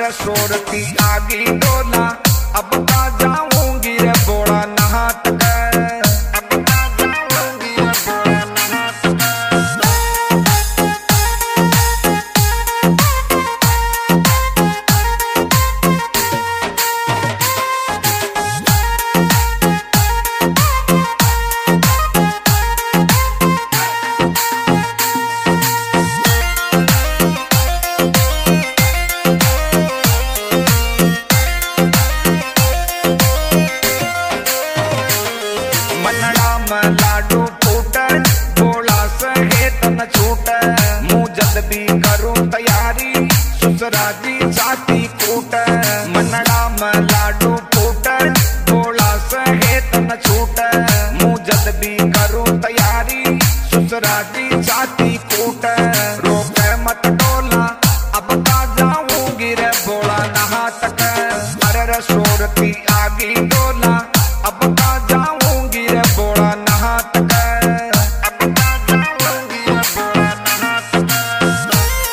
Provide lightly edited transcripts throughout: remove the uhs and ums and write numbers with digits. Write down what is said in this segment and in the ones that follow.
सोरती आगी डोला, अब का जाऊंगी रे बोड़ा नहात कर, अब का जाऊंगी रे बोड़ा नहात लाडू फूट बोला सहे तन छूट, मुँह जद भी करूं तैयारी ससुरा जी छाती कूट। मनड़ा में लाडू फूट बोला सहे तन छूट, मुँह जद भी करूं तैयारी ससुरा जी छाती कूट। रोक मत डोला, अब का जाऊंगी रे बोला नहात कर, अरे सोरती आगी डोला, अब का जाऊंगी रे बोला नहात कर, अब का जाऊंगी रे बोला नहात कर।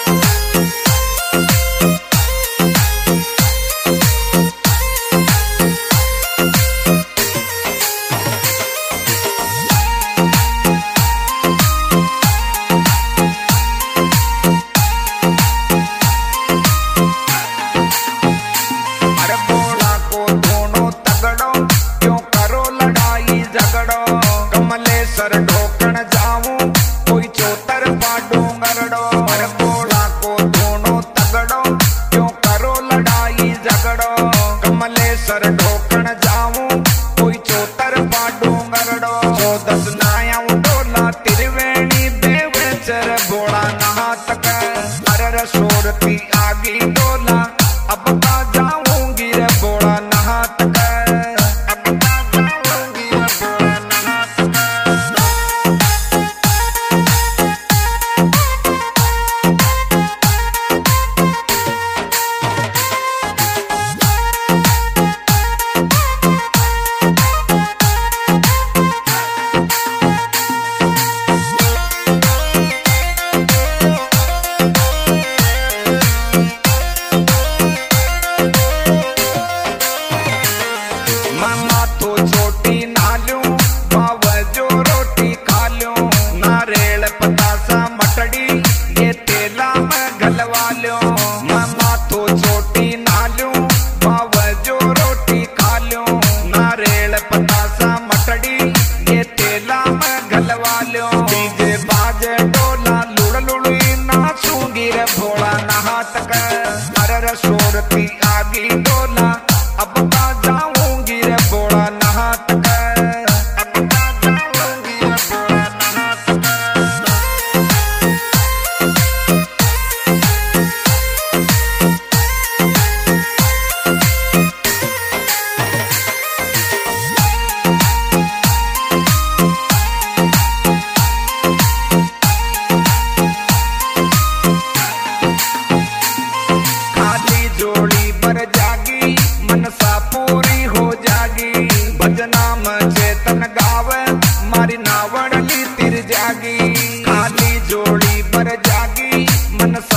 अरे बोला को दोनों तगड़ो, क्यों करो लड़ाई झगड़ो, कमलेश्वर ढोकण जाऊं कोई चौतर पाडो गरड़ो। अरे बोला को दोनों तगड़ो, क्यों करो लड़ाई झगड़ो, कमलेश्वर ढोकण जाऊं कोई चौतर पाडो गरड़ो। 14 नायाऊं डोला त्रिवेणी देवेचर बोला नहात कर, अरे सोरती आगी डोला, अब का जाऊंगी रे बोला नहात कर, अब का जाऊंगी रे बोला नहात कर। मामा तो छोटी नालू बाबा जो रोटी खा लो, नारियल पतासा मटड़ी ये तेला में गलवा लो। मामा तो छोटी नालू बाबा जो रोटी खा लो, नारियल पतासा मटड़ी ये तेला में गलवा लो। डीजे बाजे डोला लुड़ लुड़ी नाचूंगी रे भोला नहात कर, अरे सोरती आगी डोला, अब का जाऊंगी रे बोला नहात कर, अब का जाऊंगी रे बोला नहात कर। खाली जोड़ी पर जागी मनसा पूरी हो जागी, भजना में चेतन गावे मारी नावड़ ली तिर जागी। खाली जोड़ी पर जागी मनसा